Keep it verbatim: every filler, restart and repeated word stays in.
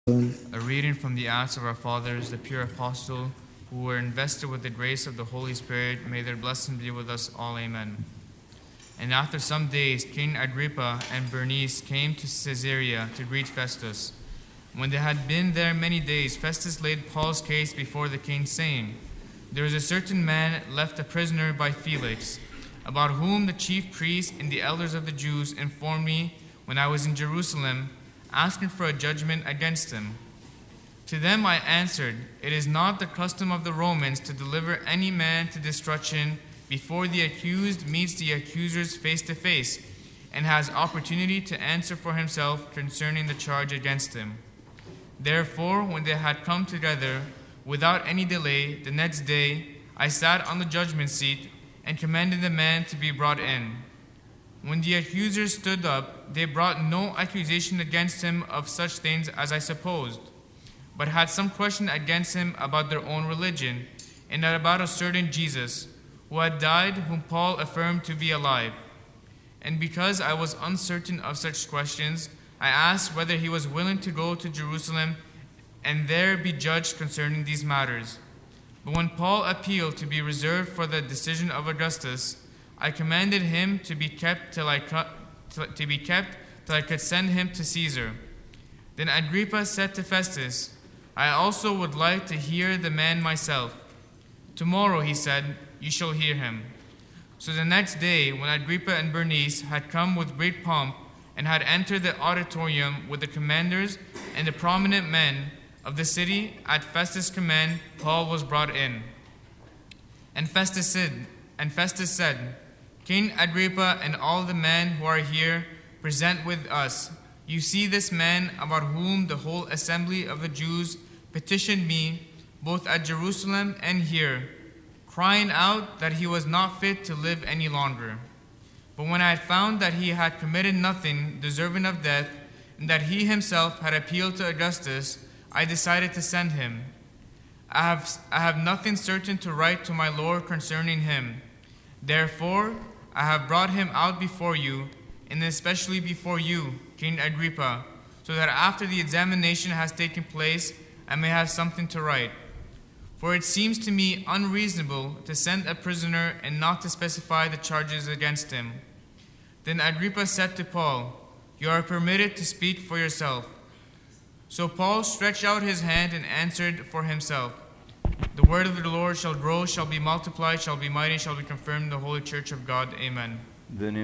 A reading from the Acts of our Fathers, the pure apostle, who were invested with the grace of the Holy Spirit. May their blessing be with us all. Amen. And after some days, King Agrippa and Bernice came to Caesarea to greet Festus. When they had been there many days, Festus laid Paul's case before the king, saying, "There is a certain man left a prisoner by Felix, about whom the chief priests and the elders of the Jews informed me when I was in Jerusalem, asking for a judgment against him. To them I answered, it is not the custom of the Romans to deliver any man to destruction before the accused meets the accusers face to face and has opportunity to answer for himself concerning the charge against him. Therefore, when they had come together without any delay, the next day I sat on the judgment seat and commanded the man to be brought in. When the accusers stood up, they brought no accusation against him of such things as I supposed, but had some question against him about their own religion, and about a certain Jesus, who had died, whom Paul affirmed to be alive. And because I was uncertain of such questions, I asked whether he was willing to go to Jerusalem and there be judged concerning these matters. But when Paul appealed to be reserved for the decision of Augustus, I commanded him to be kept till I to be kept till I could send him to Caesar. Then Agrippa said to Festus, I also would like to hear the man myself. Tomorrow, he said, you shall hear him. So the next day, when Agrippa and Bernice had come with great pomp and had entered the auditorium with the commanders and the prominent men of the city, at Festus' command, Paul was brought in. And Festus said, and Festus said, King Agrippa and all the men who are here present with us, you see this man about whom the whole assembly of the Jews petitioned me, both at Jerusalem and here, crying out that he was not fit to live any longer. But when I had found that he had committed nothing deserving of death, and that he himself had appealed to Augustus, I decided to send him. I have, I have nothing certain to write to my Lord concerning him. Therefore, I have brought him out before you, and especially before you, King Agrippa, so that after the examination has taken place, I may have something to write. For it seems to me unreasonable to send a prisoner and not to specify the charges against him. Then Agrippa said to Paul, you are permitted to speak for yourself. So Paul stretched out his hand and answered for himself. The word of the Lord shall grow, shall be multiplied, shall be mighty, shall be confirmed in the holy church of God. Amen.